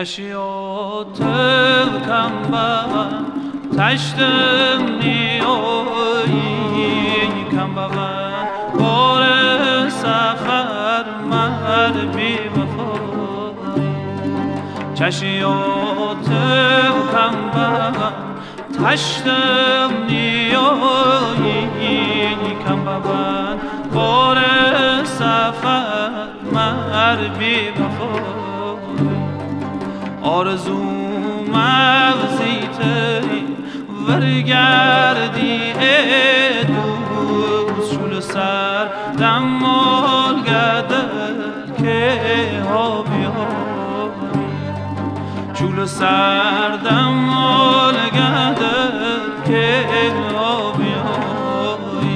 Çeşiyotu kambağan taştım niyoyi kambağan bore sefer mer bi vefai Çeşiyotu kambağan taştım niyoyi kambağan bore sefer mer bi vefai آرزو مغزیتری ورگردی دوست شل سر دمال گدر که ها بیاری شل سر دمال گدر که ها بیاری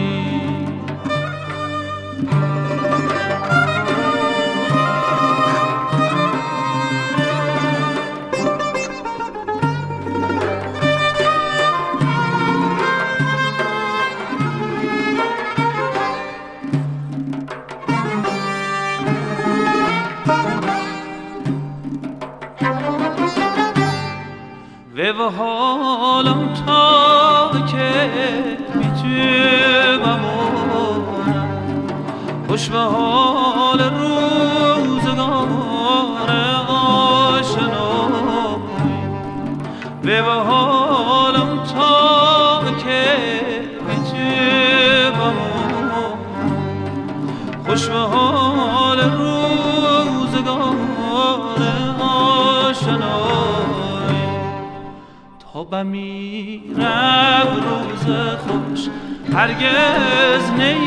و حالم تا که میتونم بمونم خوش به حال روزگار آشنایی و حالم تا که میتونم بمونم خوش به حال روزگار آشنایی تا بمیرم روز خوش هرگز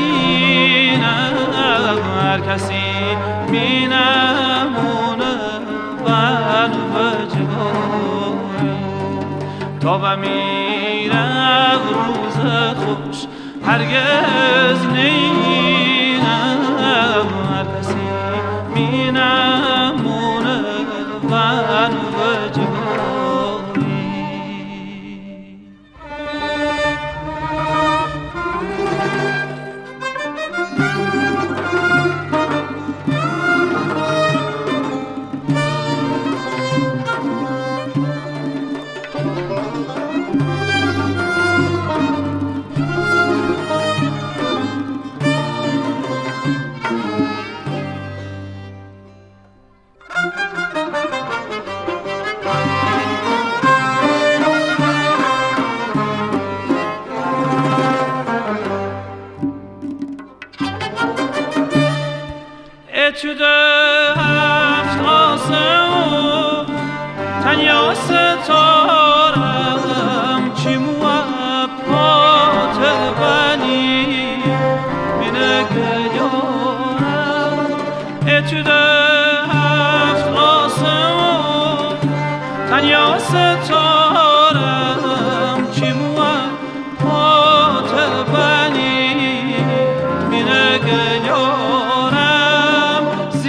نینم هر کسی می نمونه من و جگاری تا بمیرم روز خوش هرگز نینم هر کسی می نمونه من و جگاری تو هفت آسمون تنیا ستارم چی موفقات بنی بینه گلیارم تو هفت آسمون تنیا ستارم چی موفقات بنی بینه گلیارم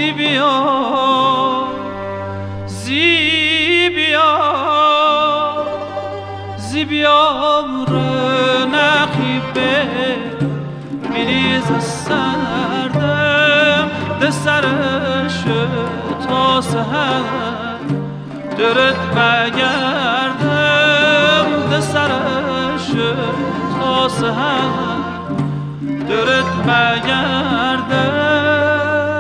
زیبیا نخیبه میریز سردم ده سرش تا سهر درت بگردم ده سرش تا سهر درت بگردم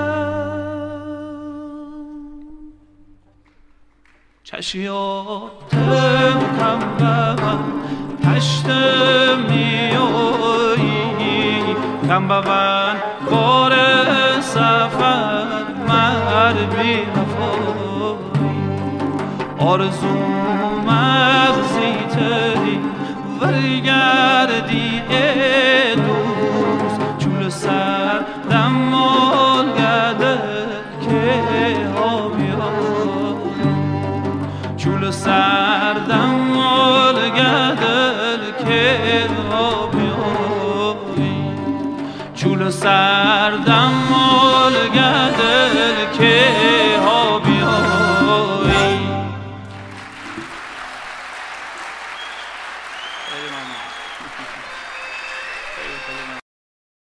چشیاتم کمبغن تشتم نیایی کمبغن بار سفر مر بی وفایی آرزو مغزی تری ورگردی دوست چول سر دمال گدر که ها بیاری چول سردم مال گدل که ها بیایی چول سردم مال گدل که ها بیایی